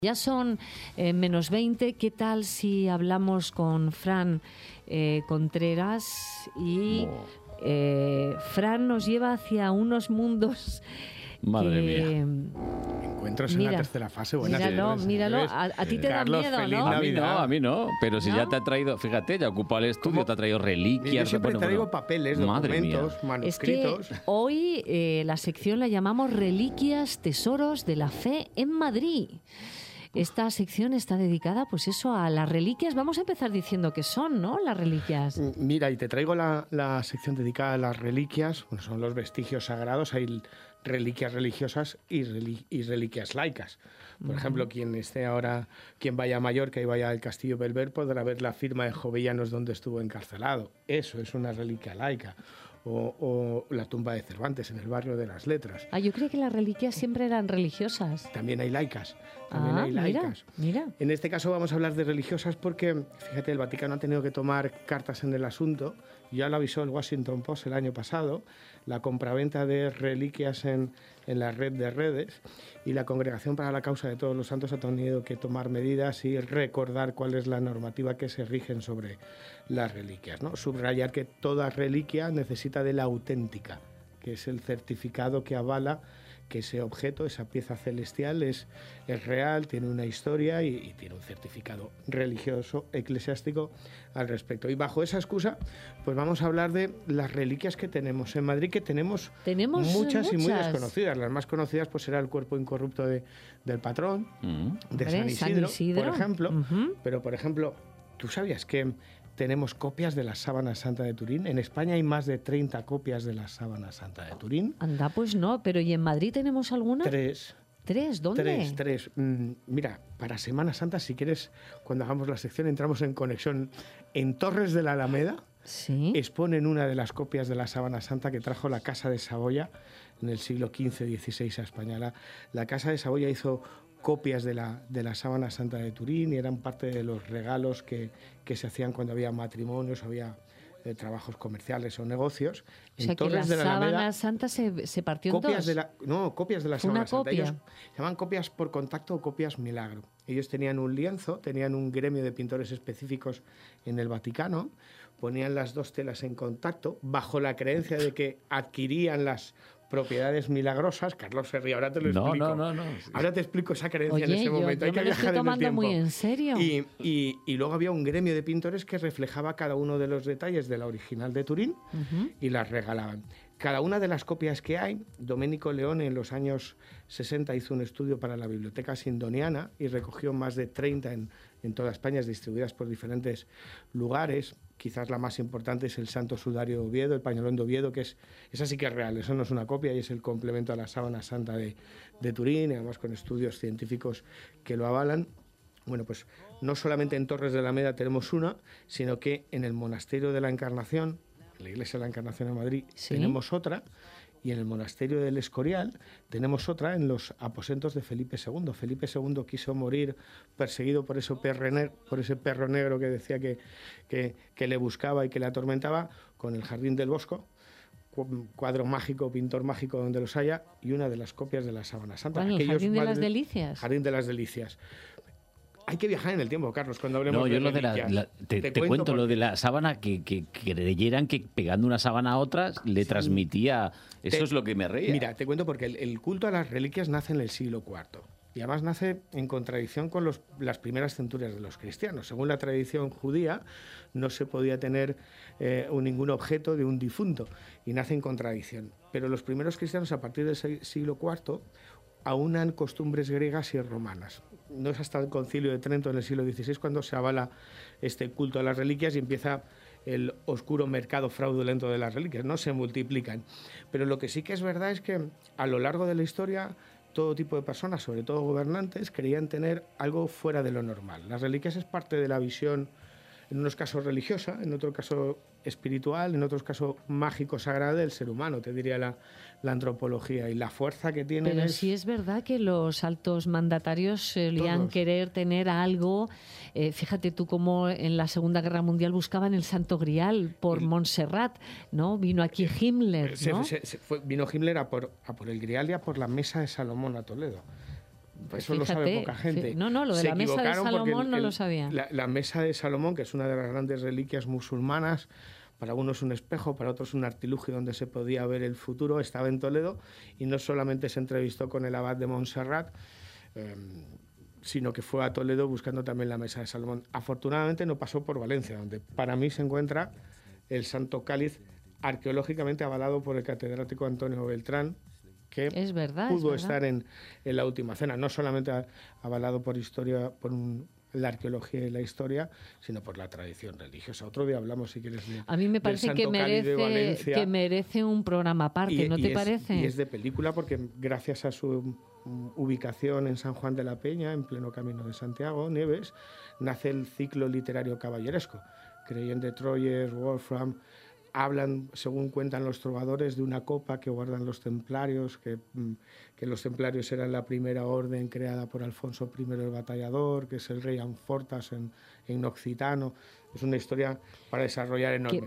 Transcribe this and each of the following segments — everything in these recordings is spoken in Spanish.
Ya son menos 20. ¿Qué tal si hablamos con Fran Contreras? Y Fran nos lleva hacia unos mundos. Madre mía. Encuentros en la tercera fase. Míralo. A ti te Carlos, da miedo, feliz ¿no? Navidad. A mí no. Pero si ¿No? ya te ha traído, fíjate, ya ocupa el estudio, ¿Cómo? te ha traído reliquias. Yo siempre traigo papeles, documentos, manuscritos. Es que hoy la sección la llamamos Reliquias, Tesoros de la Fe en Madrid. Esta sección está dedicada, pues eso, a las reliquias. Vamos a empezar diciendo qué son, ¿no? Las reliquias. Mira, y te traigo la sección dedicada a las reliquias. Bueno, son los vestigios sagrados. Hay reliquias religiosas y reliquias laicas. Por ejemplo, quien vaya a Mallorca y vaya al Castillo Belver podrá ver la firma de Jovellanos donde estuvo encarcelado. Eso es una reliquia laica. O la tumba de Cervantes en el barrio de las Letras. Yo creía que las reliquias siempre eran religiosas. También hay laicas. Mira. En este caso vamos a hablar de religiosas porque, fíjate, el Vaticano ha tenido que tomar cartas en el asunto. Ya lo avisó el Washington Post el año pasado, la compraventa de reliquias en la red de redes, y la Congregación para la Causa de Todos los Santos ha tenido que tomar medidas y recordar cuál es la normativa que se rigen sobre las reliquias, ¿no? Subrayar que toda reliquia necesita de la auténtica, que es el certificado que avala que ese objeto, esa pieza celestial es real, tiene una historia y tiene un certificado religioso, eclesiástico al respecto. Y bajo esa excusa, pues vamos a hablar de las reliquias que tenemos en Madrid, que tenemos muchas y muy desconocidas. Las más conocidas pues será el cuerpo incorrupto del patrón, de San Isidro, por ejemplo. Pero, por ejemplo, ¿tú sabías que tenemos copias de la Sábana Santa de Turín? En España hay más de 30 copias de la Sábana Santa de Turín. Anda, pues no, pero ¿y en Madrid tenemos alguna? Tres. ¿Dónde? Tres. Mira, para Semana Santa, si quieres, cuando hagamos la sección, entramos en conexión. En Torres de la Alameda ¿Sí? exponen una de las copias de la Sábana Santa que trajo la Casa de Saboya en el siglo XV-XVI a España. La Casa de Saboya hizo copias de la Sábana Santa de Turín y eran parte de los regalos que se hacían cuando había matrimonios, había trabajos comerciales o negocios. O sea, que la Sábana Santa se partió en dos. Copias de la Sábana Santa. Ellos se llaman copias por contacto o copias milagro. Ellos tenían un lienzo, tenían un gremio de pintores específicos en el Vaticano, ponían las dos telas en contacto bajo la creencia de que adquirían las propiedades milagrosas. Carlos se ríe, ahora te lo explico. No. Ahora te explico esa creencia en ese momento. Yo me lo estoy tomando muy en serio. Y luego había un gremio de pintores que reflejaba cada uno de los detalles de la original de Turín y las regalaban. Cada una de las copias que hay, Domenico Leone en los años 60 hizo un estudio para la Biblioteca Sindoniana y recogió más de 30 en toda España, distribuidas por diferentes lugares. Quizás la más importante es el Santo Sudario de Oviedo, el Pañolón de Oviedo, que esa sí que es real, eso no es una copia y es el complemento a la Sábana Santa de Turín, y además con estudios científicos que lo avalan. Bueno, pues no solamente en Torres de la Alameda tenemos una, sino que en el Monasterio de la Encarnación, en la Iglesia de la Encarnación en Madrid, tenemos otra, y en el Monasterio del Escorial tenemos otra en los aposentos de Felipe II. Felipe II quiso morir perseguido por ese perro negro que decía que le buscaba y que le atormentaba, con el Jardín del Bosco, cuadro mágico, pintor mágico donde los haya, y una de las copias de la Sábana Santa. ¿El Jardín de las Delicias? Jardín de las Delicias. Hay que viajar en el tiempo, Carlos, cuando hablemos de reliquias. Te cuento lo de la sábana, que creyeran que pegando una sábana a otra le transmitía... Eso es lo que me reía. Mira, te cuento porque el culto a las reliquias nace en el siglo IV. Y además nace en contradicción con las primeras centurias de los cristianos. Según la tradición judía, no se podía tener ningún objeto de un difunto, y nace en contradicción. Pero los primeros cristianos, a partir del siglo IV, aunan costumbres griegas y romanas. No es hasta el Concilio de Trento en el siglo XVI cuando se avala este culto a las reliquias y empieza el oscuro mercado fraudulento de las reliquias. No se multiplican. Pero lo que sí que es verdad es que a lo largo de la historia todo tipo de personas, sobre todo gobernantes, creían tener algo fuera de lo normal. Las reliquias es parte de la visión, en unos casos religiosa, en otro caso espiritual, en otros casos mágico, sagrada del ser humano, te diría la antropología, y la fuerza que tienen. Pero sí es verdad que los altos mandatarios solían querer tener algo. Fíjate tú cómo en la Segunda Guerra Mundial buscaban el Santo Grial por Montserrat, ¿no? Vino aquí Himmler, ¿no? Vino Himmler a por el Grial y a por la Mesa de Salomón a Toledo. Pues eso lo sabe poca gente. No, lo de la mesa de Salomón no lo sabía. La mesa de Salomón, que es una de las grandes reliquias musulmanas, para unos un espejo, para otros un artilugio donde se podía ver el futuro, estaba en Toledo y no solamente se entrevistó con el abad de Montserrat, sino que fue a Toledo buscando también la mesa de Salomón. Afortunadamente no pasó por Valencia, donde para mí se encuentra el Santo Cáliz, arqueológicamente avalado por el catedrático Antonio Beltrán, que pudo estar en la Última Cena, no solamente avalado por historia, por la arqueología y la historia, sino por la tradición religiosa. Otro día hablamos, si quieres, a mí me parece que merece un programa aparte, ¿no te parece? Y es de película porque gracias a su ubicación en San Juan de la Peña, en pleno camino de Santiago, Nieves, nace el ciclo literario caballeresco. Creyen de Troyes, Wolfram, hablan, según cuentan los trovadores, de una copa que guardan los templarios, que los templarios eran la primera orden creada por Alfonso I el Batallador, que es el rey Amfortas en occitano. Es una historia para desarrollar enorme.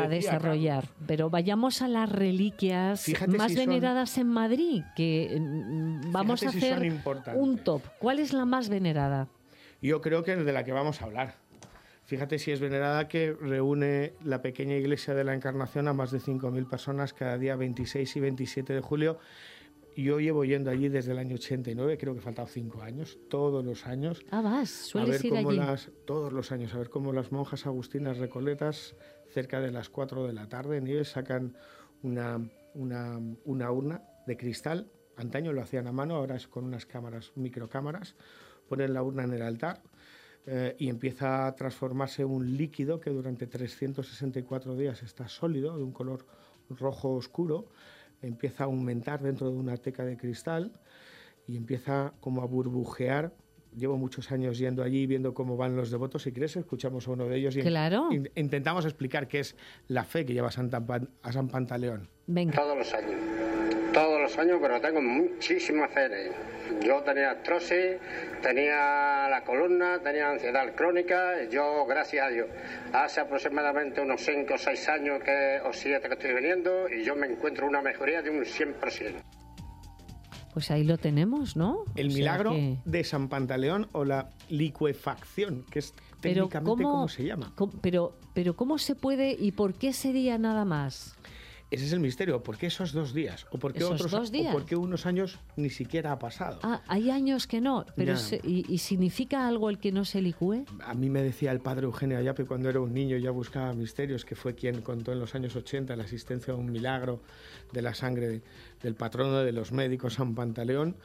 Pero vayamos a las reliquias más veneradas en Madrid, que vamos a hacer un top. ¿Cuál es la más venerada? Yo creo que es de la que vamos a hablar. Fíjate si es venerada, que reúne la pequeña iglesia de la Encarnación a más de 5.000 personas cada día 26 y 27 de julio. Yo llevo yendo allí desde el año 89, creo que he faltado 5 años, todos los años. Sueles ir allí. Todos los años, a ver cómo las monjas agustinas recoletas, cerca de las 4 de la tarde, en Nieves, sacan una urna de cristal. Antaño lo hacían a mano, ahora es con unas microcámaras. Ponen la urna en el altar. Y empieza a transformarse un líquido que durante 364 días está sólido, de un color rojo oscuro, empieza a aumentar dentro de una teca de cristal y empieza como a burbujear. Llevo muchos años yendo allí, viendo cómo van los devotos. Si quieres, escuchamos a uno de ellos y intentamos explicar qué es la fe que lleva a San Pantaleón. Venga. Todos los años, pero tengo muchísima fe en ello. Yo tenía artrosis, tenía la columna, tenía ansiedad crónica. Yo, gracias a Dios, hace aproximadamente unos 5 o 6 años o 7 que estoy viniendo y yo me encuentro una mejoría de un 100%. Pues ahí lo tenemos, ¿no? El milagro de San Pantaleón o la licuefacción, que es técnicamente cómo se llama. Pero ¿cómo se puede y por qué ese día nada más? Ese es el misterio. ¿Por qué esos 2 días? ¿O por qué ¿Esos 2 días? ¿O por qué unos años ni siquiera ha pasado? Hay años que no. Pero ¿y significa algo el que no se licúe? A mí me decía el padre Eugenio Ayape cuando era un niño, ya buscaba misterios, que fue quien contó en los años 80 la existencia de un milagro de la sangre del patrono de los médicos, San Pantaleón,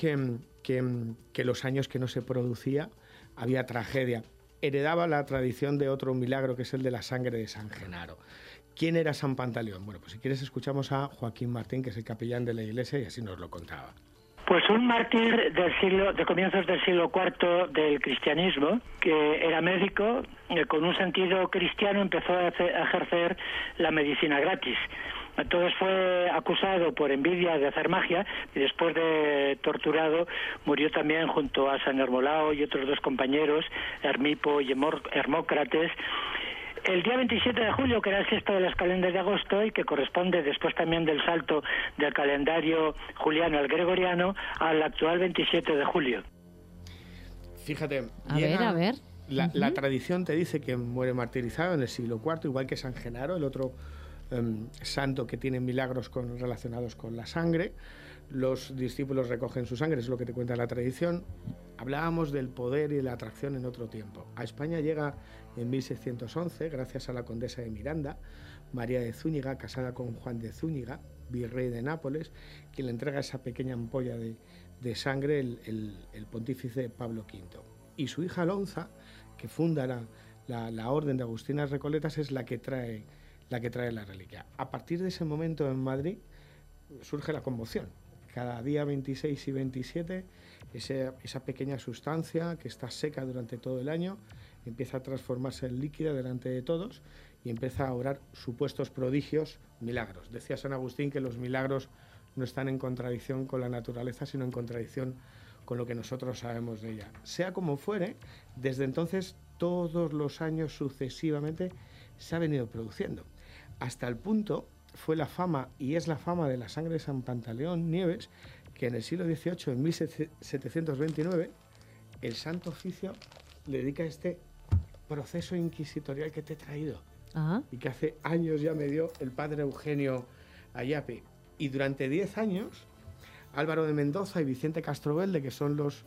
que los años que no se producía había tragedia. Heredaba la tradición de otro milagro, que es el de la sangre de San Genaro. ¿Quién era San Pantaleón? Bueno, pues si quieres escuchamos a Joaquín Martín, que es el capellán de la iglesia, y así nos lo contaba. Pues un mártir de comienzos del siglo IV del cristianismo, que era médico, con un sentido cristiano empezó a ejercer la medicina gratis. Entonces fue acusado por envidia de hacer magia y después de torturado murió también junto a San Hermolao y otros 2 compañeros, Hermipo y Hermócrates. El día 27 de julio, que era el sexto de las calendarias de agosto y que corresponde después también del salto del calendario juliano al gregoriano al actual 27 de julio. Fíjate, a ver. La tradición te dice que muere martirizado en el siglo IV, igual que San Genaro, el otro santo que tiene milagros relacionados con la sangre. Los discípulos recogen su sangre, es lo que te cuenta la tradición. Hablábamos del poder y la atracción en otro tiempo. A España llega en 1611, gracias a la condesa de Miranda, María de Zúñiga, casada con Juan de Zúñiga, virrey de Nápoles, quien le entrega esa pequeña ampolla de sangre el pontífice Pablo V. Y su hija Alonza, que funda la orden de Agustinas Recoletas, es la que trae la reliquia. A partir de ese momento en Madrid surge la conmoción. Cada día 26 y 27, esa pequeña sustancia que está seca durante todo el año empieza a transformarse en líquida delante de todos y empieza a obrar supuestos prodigios, milagros. Decía San Agustín que los milagros no están en contradicción con la naturaleza, sino en contradicción con lo que nosotros sabemos de ella. Sea como fuere, desde entonces todos los años sucesivamente se ha venido produciendo. Hasta el punto fue la fama, y es la fama de la sangre de San Pantaleón Nieves, que en el siglo XVIII, en 1729, el Santo Oficio le dedica este proceso inquisitorial que te he traído y que hace años ya me dio el padre Eugenio Ayape. Y durante 10 años, Álvaro de Mendoza y Vicente Castrovelde, que son los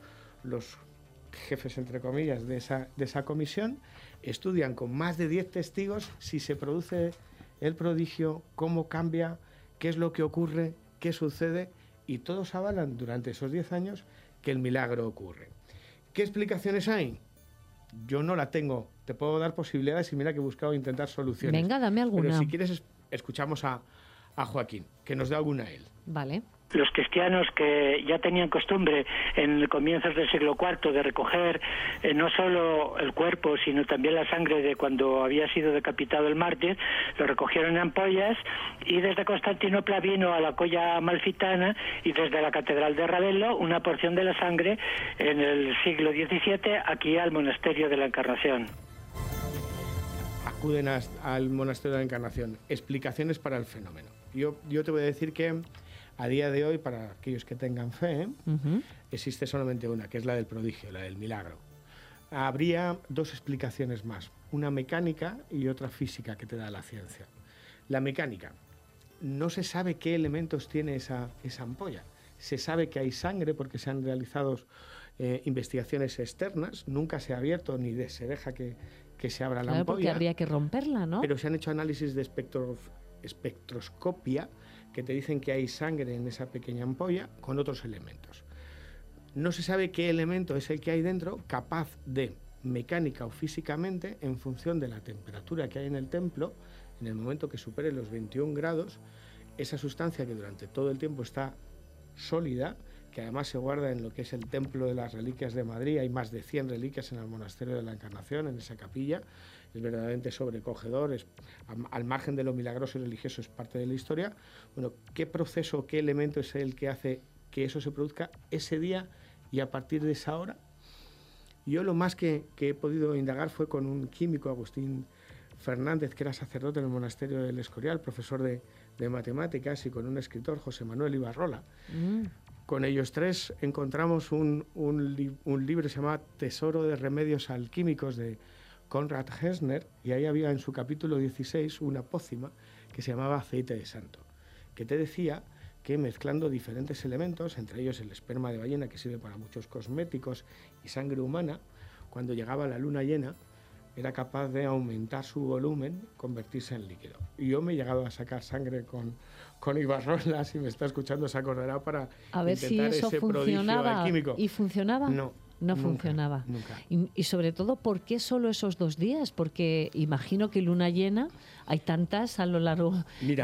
jefes, entre comillas, de esa comisión, estudian con más de 10 testigos si se produce el prodigio, cómo cambia, qué es lo que ocurre, qué sucede, y todos avalan durante esos 10 años que el milagro ocurre. ¿Qué explicaciones hay? Yo no la tengo. Te puedo dar posibilidades y mira que he buscado intentar soluciones. Venga, dame alguna. Pero si quieres, escuchamos a Joaquín, que nos da alguna él. Vale. Los cristianos que ya tenían costumbre en comienzos del siglo IV de recoger no solo el cuerpo, sino también la sangre de cuando había sido decapitado el mártir, lo recogieron en ampollas, y desde Constantinopla vino a la Colla Amalfitana y desde la Catedral de Ravello una porción de la sangre en el siglo XVII aquí al Monasterio de la Encarnación. Acuden al Monasterio de la Encarnación. Explicaciones para el fenómeno. Yo te voy a decir que a día de hoy, para aquellos que tengan fe, existe solamente una, que es la del prodigio, la del milagro. Habría dos explicaciones más, una mecánica y otra física que te da la ciencia. La mecánica, no se sabe qué elementos tiene esa ampolla. Se sabe que hay sangre porque se han realizado investigaciones externas, nunca se ha abierto ni se deja que se abra la ampolla. Porque habría que romperla, ¿no? Pero se han hecho análisis de espectroscopia que te dicen que hay sangre en esa pequeña ampolla con otros elementos. No se sabe qué elemento es el que hay dentro capaz de, mecánica o físicamente, en función de la temperatura que hay en el templo, en el momento que supere los 21 grados, esa sustancia que durante todo el tiempo está sólida, que además se guarda en lo que es el Templo de las Reliquias de Madrid, hay más de 100 reliquias en el Monasterio de la Encarnación, en esa capilla, es verdaderamente sobrecogedor, al margen de lo milagroso y religioso, es parte de la historia. Bueno, ¿qué proceso, qué elemento es el que hace que eso se produzca ese día y a partir de esa hora? Yo lo más que he podido indagar fue con un químico, Agustín Fernández, que era sacerdote en el Monasterio del Escorial, profesor de matemáticas, y con un escritor, José Manuel Ibarrola. Con ellos tres encontramos un libro que se llama Tesoro de Remedios Alquímicos de Konrad Gessner, y ahí había en su capítulo 16 una pócima que se llamaba aceite de santo, que te decía que mezclando diferentes elementos, entre ellos el esperma de ballena, que sirve para muchos cosméticos, y sangre humana, cuando llegaba la luna llena, era capaz de aumentar su volumen, convertirse en líquido. Y yo me he llegado a sacar sangre con Ibarrola, si me está escuchando se acordará, para a ver intentar si eso ese funcionaba. prodigio alquímico. ¿Y funcionaba? No nunca, funcionaba. Nunca. Y sobre todo, ¿por qué solo esos 2 días? Porque imagino que luna llena hay tantas a lo largo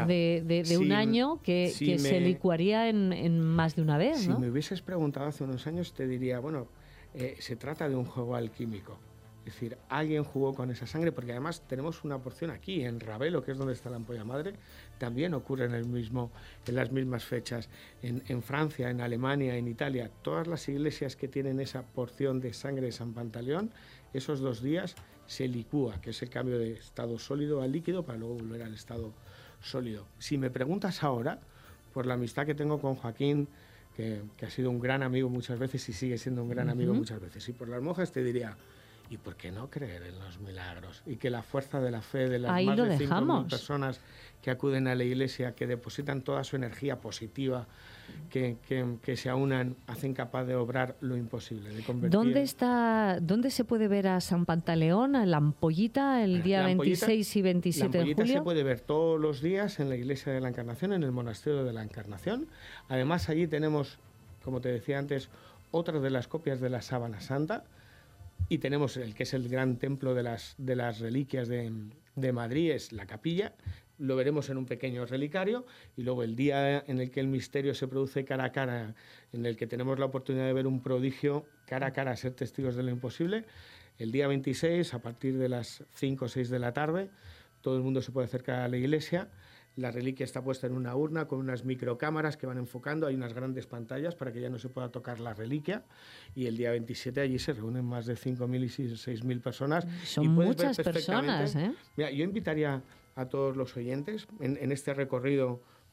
de un año que se licuaría en más de una vez, si ¿no? me hubieses preguntado hace unos años, te diría, bueno, se trata de un juego alquímico. Es decir, alguien jugó con esa sangre, porque además tenemos una porción aquí, en Ravello, que es donde está la ampolla madre, también ocurre en las mismas fechas. En Francia, en Alemania, en Italia, todas las iglesias que tienen esa porción de sangre de San Pantaleón, esos 2 días se licúa, que es el cambio de estado sólido al líquido para luego volver al estado sólido. Si me preguntas ahora, por la amistad que tengo con Joaquín, que ha sido un gran amigo muchas veces y sigue siendo un gran amigo muchas veces, y por las monjas te diría, ¿y por qué no creer en los milagros? Y que la fuerza de la fe de las más de 5.000 personas que acuden a la iglesia, que depositan toda su energía positiva, que se aunan, hacen capaz de obrar lo imposible, de convertir... ¿Dónde se puede ver a San Pantaleón, a la ampollita, el día 26 y 27 de julio? La ampollita se puede ver todos los días en la iglesia de la Encarnación, en el Monasterio de la Encarnación. Además, allí tenemos, como te decía antes, otra de las copias de la Sábana Santa, y tenemos el que es el gran templo de las reliquias de Madrid, es la capilla. Lo veremos en un pequeño relicario, y luego el día en el que el misterio se produce cara a cara, en el que tenemos la oportunidad de ver un prodigio cara a cara, ser testigos de lo imposible, el día 26, a partir de las 5 o 6 de la tarde, todo el mundo se puede acercar a la iglesia. La reliquia está puesta en una urna con unas microcámaras que van enfocando. Hay unas grandes pantallas para que ya no se pueda tocar la reliquia. Y el día 27 allí se reúnen más de 5.000 y 6.000 personas. Son muchas personas, ¿eh? Mira, yo invitaría a todos los oyentes en este recorrido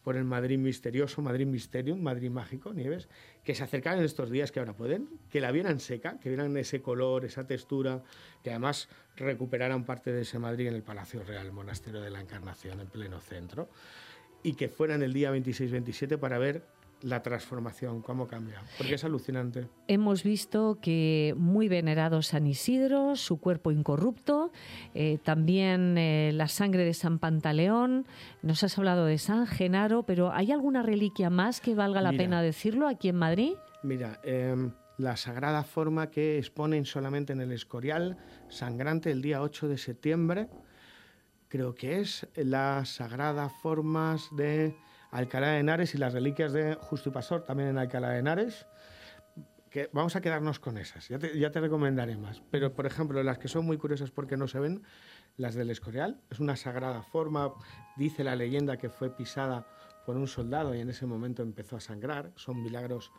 por el Madrid misterioso, Madrid Mysterium, Madrid mágico, Nieves, que se acercaran en estos días que ahora pueden, que la vieran seca, que vieran ese color, esa textura, que además recuperaran parte de ese Madrid en el Palacio Real, Monasterio de la Encarnación, en pleno centro, y que fueran el día 26-27 para ver la transformación, cómo cambia, porque es alucinante. Hemos visto que muy venerado San Isidro, su cuerpo incorrupto, también la sangre de San Pantaleón, nos has hablado de San Genaro, pero ¿hay alguna reliquia más que valga la pena decirlo aquí en Madrid? Mira, la sagrada forma que exponen solamente en el Escorial sangrante el día 8 de septiembre, creo que es las sagradas formas de Alcalá de Henares y las reliquias de Justo y Pastor, también en Alcalá de Henares, que vamos a quedarnos con esas, ya te recomendaré más. Pero, por ejemplo, las que son muy curiosas porque no se ven, las del Escorial, es una sagrada forma, dice la leyenda que fue pisada por un soldado y en ese momento empezó a sangrar, son milagros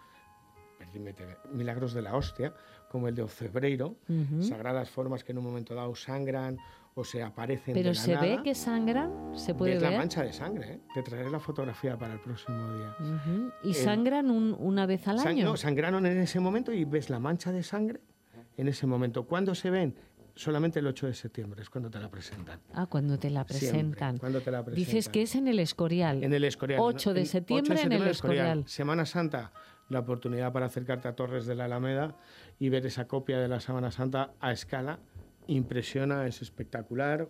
de la hostia, como el de Ocebreiro, sagradas formas que en un momento dado sangran o se aparecen de la nada. ¿Pero se ve que sangran? ¿Se puede ver? Es la mancha de sangre, ¿eh? Te traeré la fotografía para el próximo día. ¿Y sangran una vez al año? No, sangraron en ese momento y ves la mancha de sangre en ese momento. ¿Cuándo se ven? Solamente el 8 de septiembre, es cuando te la presentan. Ah, cuando te la presentan. Siempre, cuando te la presentan. Dices que es en el Escorial. En el Escorial. 8 de septiembre en el Escorial. Semana Santa, la oportunidad para acercarte a Torres de la Alameda y ver esa copia de la Semana Santa a escala. Impresiona, es espectacular.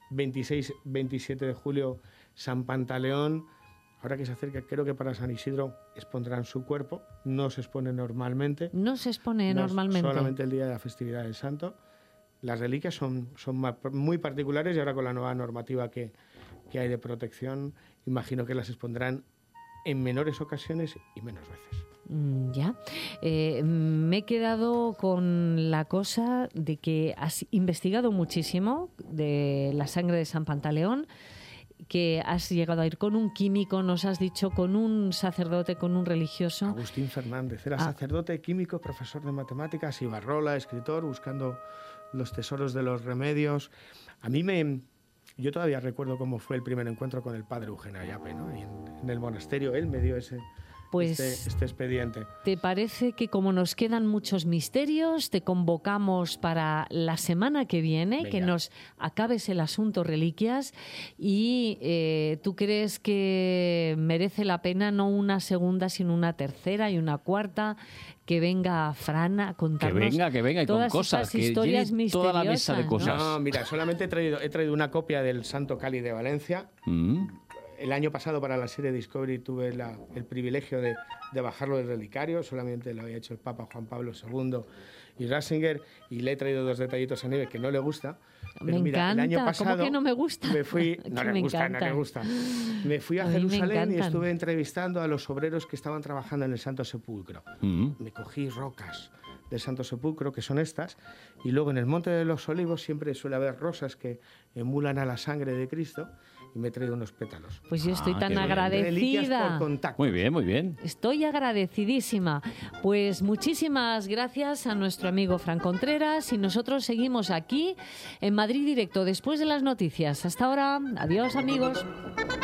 26-27 de julio, San Pantaleón. Ahora que se acerca, creo que para San Isidro expondrán su cuerpo. No se expone normalmente. No se expone normalmente. Solamente el día de la festividad del Santo. Las reliquias son muy particulares y ahora con la nueva normativa que hay de protección, imagino que las expondrán en menores ocasiones y menos veces. Ya. Me he quedado con la cosa de que has investigado muchísimo de la sangre de San Pantaleón, que has llegado a ir con un químico, nos has dicho, con un sacerdote, con un religioso. Agustín Fernández, era sacerdote, químico, profesor de matemáticas, Ibarrola, escritor, buscando los tesoros de los remedios. Yo todavía recuerdo cómo fue el primer encuentro con el padre Eugenio Ayape, ¿no? En el monasterio, él me dio este expediente. ¿Te parece que como nos quedan muchos misterios, te convocamos para la semana que viene? Venga. Que nos acabes el asunto reliquias y tú crees que merece la pena no una segunda, sino una tercera y una cuarta? Que venga Fran a contarnos que venga y con cosas, que historias llene toda la mesa de cosas. No, mira, solamente he traído una copia del Santo Cáliz de Valencia. El año pasado para la serie Discovery tuve el privilegio de bajarlo del relicario, solamente lo había hecho el Papa Juan Pablo II y Ratzinger, y le he traído 2 detallitos a Nieves que no le gusta. Pero me encanta, el año pasado, ¿cómo que no me gusta? No le gusta. Me fui a Jerusalén y estuve entrevistando a los obreros que estaban trabajando en el Santo Sepulcro. Me cogí rocas del Santo Sepulcro, que son estas, y luego en el Monte de los Olivos siempre suele haber rosas que emulan a la sangre de Cristo, y me he traído unos pétalos. Pues yo estoy tan agradecida. Muy bien, muy bien. Estoy agradecidísima. Pues muchísimas gracias a nuestro amigo Fran Contreras y nosotros seguimos aquí en Madrid Directo después de las noticias. Hasta ahora. Adiós, amigos.